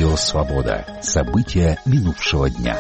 Радио «Свобода». События минувшего дня.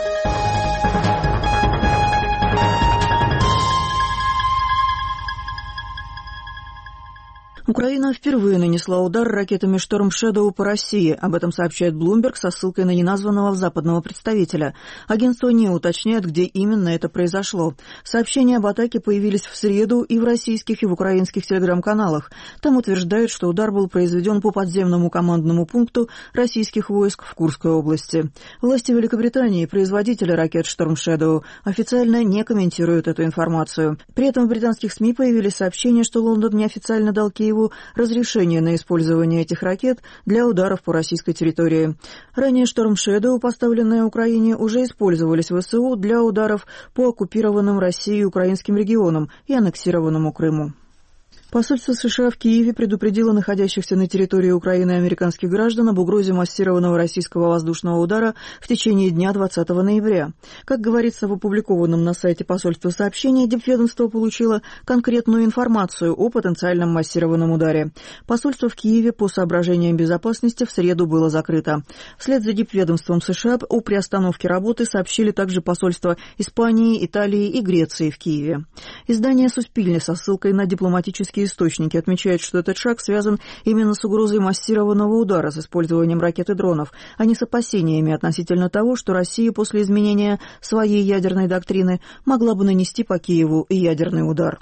Украина впервые нанесла удар ракетами «Шторм Шэдоу» по России. Об этом сообщает Bloomberg со ссылкой на неназванного западного представителя. Агентство не уточняет, где именно это произошло. Сообщения об атаке появились в среду и в российских, и в украинских телеграм-каналах. Там утверждают, что удар был произведен по подземному командному пункту российских войск в Курской области. Власти Великобритании, производители ракет «Шторм Шэдоу», официально не комментируют эту информацию. При этом в британских СМИ появились сообщения, что Лондон неофициально дал Киеву разрешение на использование этих ракет для ударов по российской территории. Ранее «Шторм Шэдоу», поставленные Украине, уже использовались в ВСУ для ударов по оккупированным Россией украинским регионам и аннексированному Крыму. Посольство США в Киеве предупредило находящихся на территории Украины американских граждан об угрозе массированного российского воздушного удара в течение дня 20 ноября. Как говорится в опубликованном на сайте посольства сообщении, дипведомство получило конкретную информацию о потенциальном массированном ударе. Посольство в Киеве по соображениям безопасности в среду было закрыто. Вслед за дипведомством США о приостановке работы сообщили также посольства Испании, Италии и Греции в Киеве. Издание «Суспильне» со ссылкой на дипломатические источники отмечают, что этот шаг связан именно с угрозой массированного удара с использованием ракет и дронов, а не с опасениями относительно того, что Россия после изменения своей ядерной доктрины могла бы нанести по Киеву ядерный удар.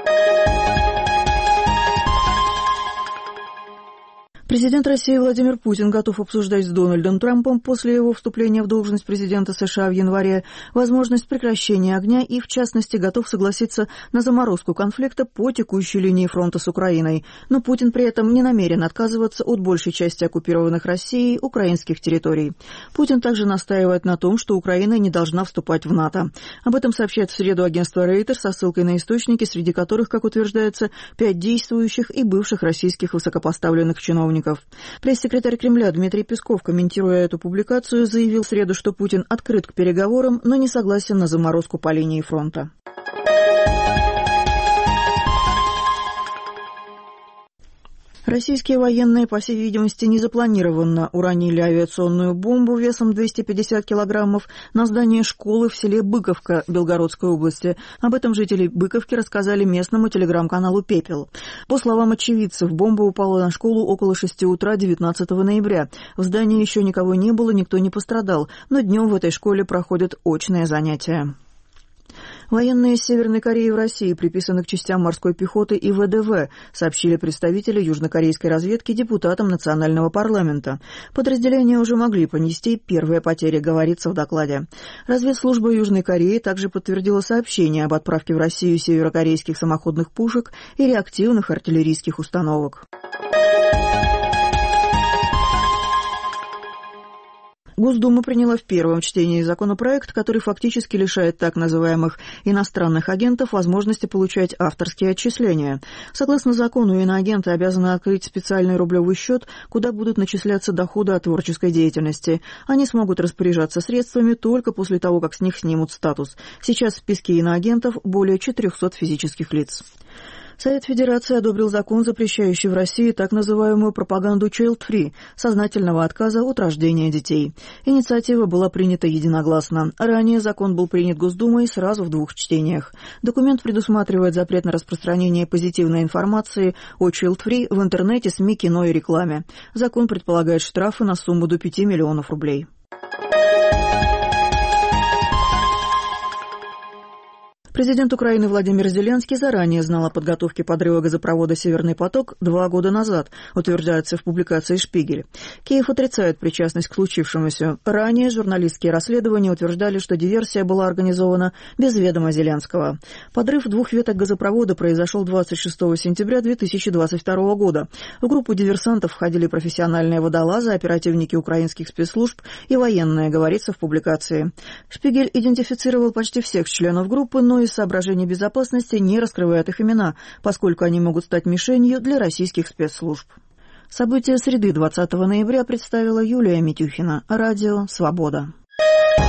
Президент России Владимир Путин готов обсуждать с Дональдом Трампом после его вступления в должность президента США в январе возможность прекращения огня и, в частности, готов согласиться на заморозку конфликта по текущей линии фронта с Украиной. Но Путин при этом не намерен отказываться от большей части оккупированных Россией украинских территорий. Путин также настаивает на том, что Украина не должна вступать в НАТО. Об этом сообщает в среду агентство Reuters со ссылкой на источники, среди которых, как утверждается, 5 действующих и бывших российских высокопоставленных чиновников. Пресс-секретарь Кремля Дмитрий Песков, комментируя эту публикацию, заявил в среду, что Путин открыт к переговорам, но не согласен на заморозку по линии фронта. Российские военные, по всей видимости, незапланированно уронили авиационную бомбу весом 250 килограммов на здание школы в селе Быковка Белгородской области. Об этом жители Быковки рассказали местному телеграм-каналу «Пепел». По словам очевидцев, бомба упала на школу около 6 утра 19 ноября. В здании еще никого не было, никто не пострадал, но днем в этой школе проходят очные занятия. Военные Северной Кореи в России приписаны к частям морской пехоты и ВДВ, сообщили представители южнокорейской разведки депутатам национального парламента. Подразделения уже могли понести первые потери, говорится в докладе. Разведслужба Южной Кореи также подтвердила сообщение об отправке в Россию северокорейских самоходных пушек и реактивных артиллерийских установок. Госдума приняла в первом чтении законопроект, который фактически лишает так называемых иностранных агентов возможности получать авторские отчисления. Согласно закону, иноагенты обязаны открыть специальный рублевый счет, куда будут начисляться доходы от творческой деятельности. Они смогут распоряжаться средствами только после того, как с них снимут статус. Сейчас в списке иноагентов более 400 физических лиц. Совет Федерации одобрил закон, запрещающий в России так называемую пропаганду child-free – сознательного отказа от рождения детей. Инициатива была принята единогласно. Ранее закон был принят Госдумой сразу в 2 чтениях. Документ предусматривает запрет на распространение позитивной информации о child-free в интернете, СМИ, кино и рекламе. Закон предполагает штрафы на сумму до 5 миллионов рублей. Президент Украины Владимир Зеленский заранее знал о подготовке подрыва газопровода «Северный поток» 2 года назад, утверждается в публикации «Шпигель». Киев отрицает причастность к случившемуся. Ранее журналистские расследования утверждали, что диверсия была организована без ведома Зеленского. Подрыв 2 веток газопровода произошел 26 сентября 2022 года. В группу диверсантов входили профессиональные водолазы, оперативники украинских спецслужб и военные, говорится в публикации. «Шпигель» идентифицировал почти всех членов группы, но из соображений безопасности не раскрывает их имена, поскольку они могут стать мишенью для российских спецслужб. События среды 20 ноября представила Юлия Митюхина. Радио «Свобода».